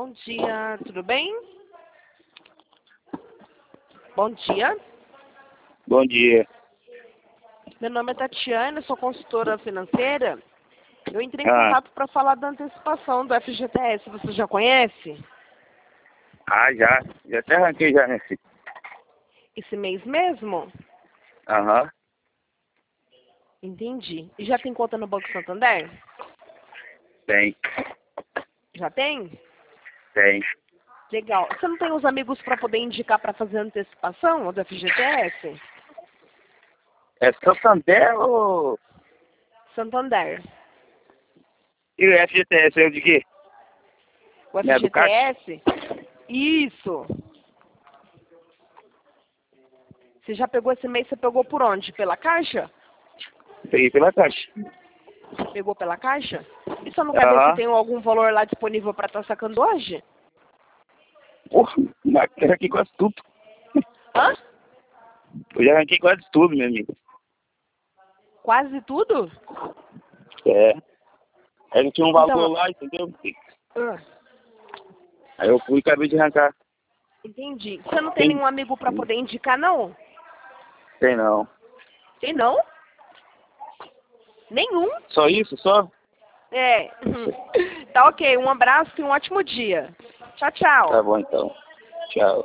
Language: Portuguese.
Bom dia, tudo bem? Bom dia. Bom dia. Meu nome é Tatiana, sou consultora financeira. Eu entrei em Ah, contato para falar da antecipação do FGTS. Você já conhece? já. Já até arranquei já, né, filho? Esse mês mesmo? Aham. Entendi. E já tem conta no Banco Santander? Tem. Já tem? Tem. Legal. Você não tem os amigos para poder indicar para fazer antecipação do FGTS? É Santander ou... Santander. E o FGTS é o de quê? O Não é do CAT? FGTS? Isso. Você já pegou esse mês, você pegou por onde? Pela Caixa? Peguei pela Caixa. Pegou pela Caixa? E você não quer ver se Aham. tem algum valor lá disponível para estar sacando hoje? Porra, mas eu arranquei quase tudo. Hã? Eu já arranquei quase tudo, meu amigo. Quase tudo? É. Aí não tinha um valor Então, lá, entendeu? ah, Aí eu fui e acabei de arrancar. entendi. Você não tem Tem? nenhum amigo para poder indicar, não? Tem não. Tem não? Nenhum? Só isso? Só? É. Tá ok. Um abraço e um ótimo dia. Tchau, Tá tchau. bom então. Tchau.